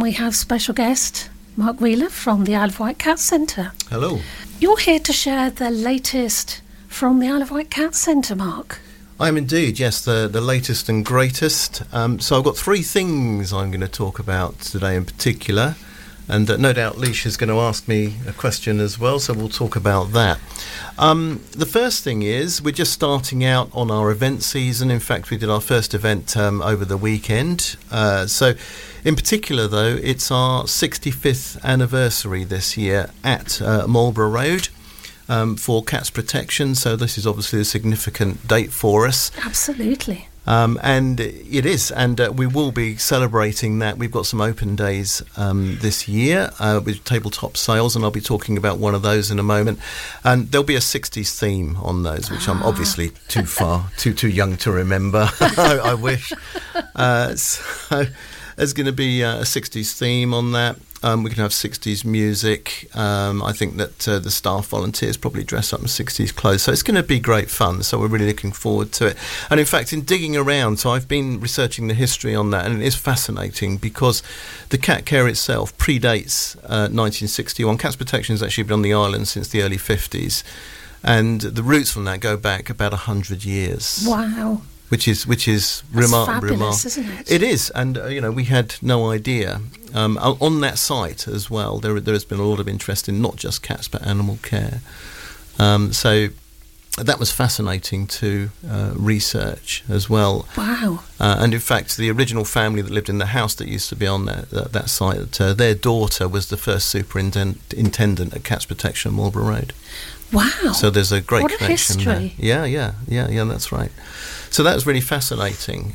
we have special guest Mark Wheeler from the Isle of Wight Cat Centre. Hello. You're here to share the latest from the Isle of Wight Cat Centre, Mark. I am indeed, yes, the latest and greatest. So I've got three things I'm going to talk about today in particular, and no doubt Leisha's going to ask me a question as well, so we'll talk about that. The first thing is we're just starting out on our event season. In fact, we did our first event over the weekend. So in particular, though, it's our 65th anniversary this year at Marlborough Road. For Cats Protection, so this is obviously a significant date for us. Absolutely. And it is, and we will be celebrating that. We've got some open days this year with tabletop sales, and I'll be talking about one of those in a moment. And there'll be a 60s theme on those, which I'm obviously too young to remember. I wish. So there's going to be a 60s theme on that. We can have 60s music. I think that the staff volunteers probably dress up in 60s clothes. So it's going to be great fun. So we're really looking forward to it. And in fact, in digging around, so I've been researching the history on that, and it is fascinating because the cat care itself predates 1961. Cats Protection has actually been on the island since the early 50s. And the roots from that go back about 100 years. Wow. Which is That's fabulous, isn't it? It is, and we had no idea. On that site as well, there has been a lot of interest in not just cats but animal care. So that was fascinating to research as well. Wow! And in fact, the original family that lived in the house that used to be on that site, their daughter was the first superintendent at Cats Protection Marlborough Road. Wow! So there's a great what connection a history. there. Yeah, that's right. So that was really fascinating.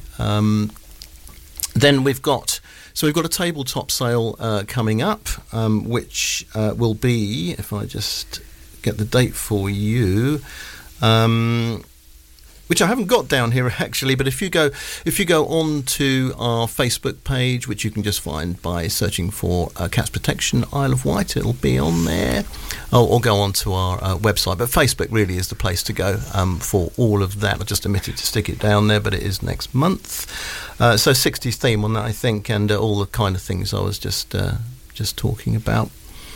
Then we've got a tabletop sale coming up, which will be, if I just get the date for you, which I haven't got down here actually, but if you go on to our Facebook page, which you can just find by searching for Cats Protection Isle of Wight, it'll be on there, or go on to our website. But Facebook really is the place to go for all of that. I just omitted to stick it down there, but it is next month. So 60s theme on that, I think, and all the kind of things I was just talking about.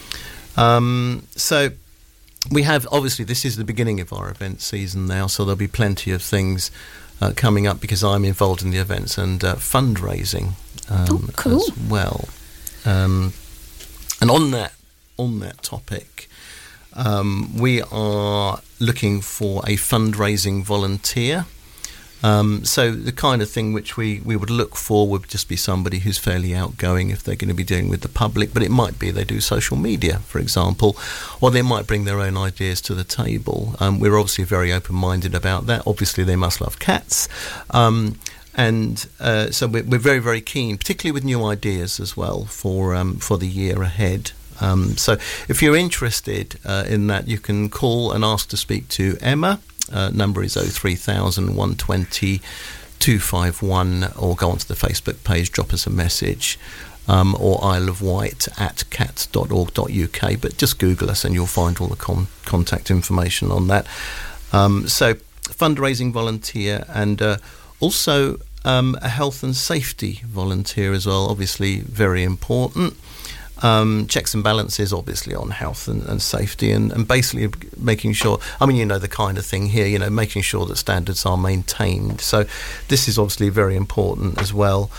So we have, obviously, this is the beginning of our event season now, so there'll be plenty of things coming up because I'm involved in the events and fundraising cool. as well. And on that topic, we are looking for a fundraising volunteer. So the kind of thing which we would look for would just be somebody who's fairly outgoing if they're going to be dealing with the public, but it might be they do social media, for example, or they might bring their own ideas to the table. We're obviously very open-minded about that. Obviously, they must love cats. And so we're very, very keen, particularly with new ideas as well for the year ahead. So if you're interested in that, you can call and ask to speak to Emma. Number is 03000 120 251, or go onto the Facebook page, drop us a message, or Isle of Wight at cats.org.uk, but just Google us and you'll find all the contact information on that. So fundraising volunteer, and also a health and safety volunteer as well, obviously very important. Checks and balances, obviously, on health and safety, and basically making sure, the kind of thing here, making sure that standards are maintained. So this is obviously very important as well.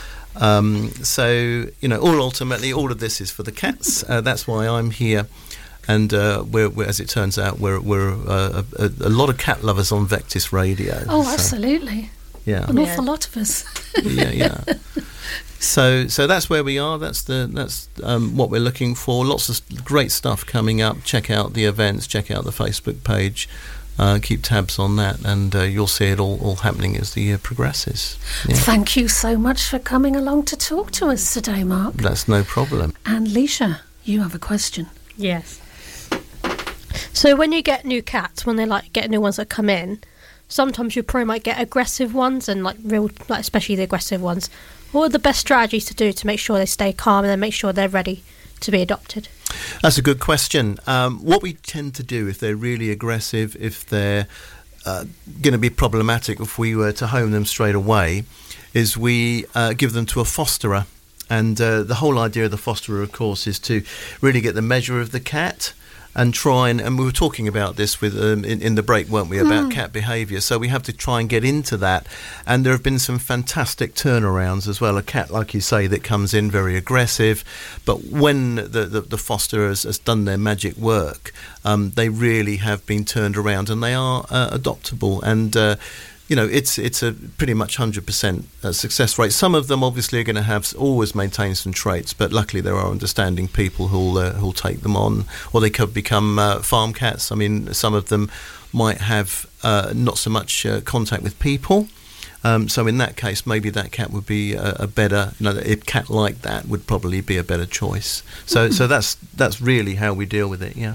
Ultimately, all of this is for the cats. That's why I'm here. And we're, as it turns out, we're a lot of cat lovers on Vectis Radio. Oh, so, absolutely. Yeah. An awful lot of us. Yeah. So that's where we are. That's what we're looking for. Lots of great stuff coming up. Check out the events. Check out the Facebook page. Keep tabs on that, and you'll see it all happening as the year progresses. Yeah. Thank you so much for coming along to talk to us today, Mark. That's no problem. And Leisha, you have a question. Yes. So when you get new cats, when they get new ones that come in, sometimes you probably might get aggressive ones, and especially the aggressive ones. What are the best strategies to do to make sure they stay calm and then make sure they're ready to be adopted? That's a good question. What we tend to do if they're really aggressive, if they're going to be problematic, if we were to home them straight away, is we give them to a fosterer. And the whole idea of the fosterer, of course, is to really get the measure of the cat and try and we were talking about this with in the break, weren't we, about cat behaviour. So we have to try and get into that. And there have been some fantastic turnarounds as well. A cat, like you say, that comes in very aggressive, but when the foster has done their magic work, they really have been turned around, and they are adoptable. And it's a pretty much 100% success rate. Some of them obviously are going to always maintain some traits, but luckily there are understanding people who'll take them on, or they could become farm cats. I mean, some of them might have not so much contact with people. So in that case, maybe that cat would be a better, a cat like that would probably be a better choice. So that's really how we deal with it. Yeah.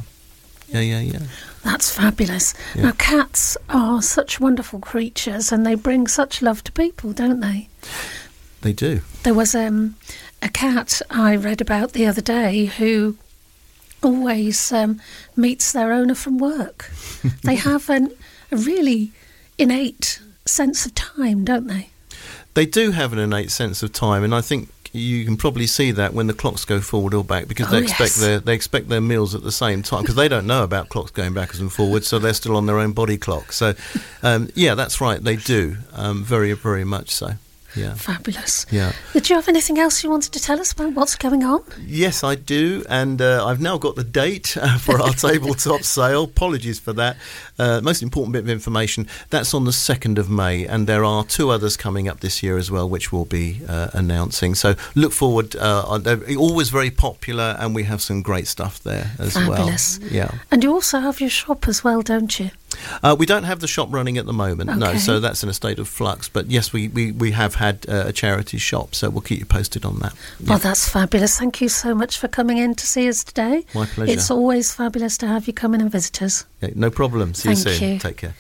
That's fabulous. Yeah. Now, cats are such wonderful creatures, and they bring such love to people, don't they? They do. There was a cat I read about the other day who always meets their owner from work. They have a really innate sense of time, don't they? They do have an innate sense of time, and I think you can probably see that when the clocks go forward or back, because they expect their meals at the same time, because they don't know about clocks going backwards and forwards, so they're still on their own body clock. So, that's right, they do, very, very much so. Yeah. Fabulous. Yeah. Did you have anything else you wanted to tell us about what's going on? Yes, I do, and I've now got the date for our tabletop sale. Apologies for that. Most important bit of information, that's on the 2nd of May, and there are 2 others coming up this year as well, which we'll be announcing. So look forward. They're always very popular, and we have some great stuff there as Fabulous. Well. Yeah. And you also have your shop as well, don't you? We don't have the shop running at the moment, no, so that's in a state of flux. But yes, we have had a charity shop, so we'll keep you posted on that. Yeah. Well, that's fabulous. Thank you so much for coming in to see us today. My pleasure. It's always fabulous to have you come in and visit us. Yeah, no problem. See you soon. Thank you. Take care.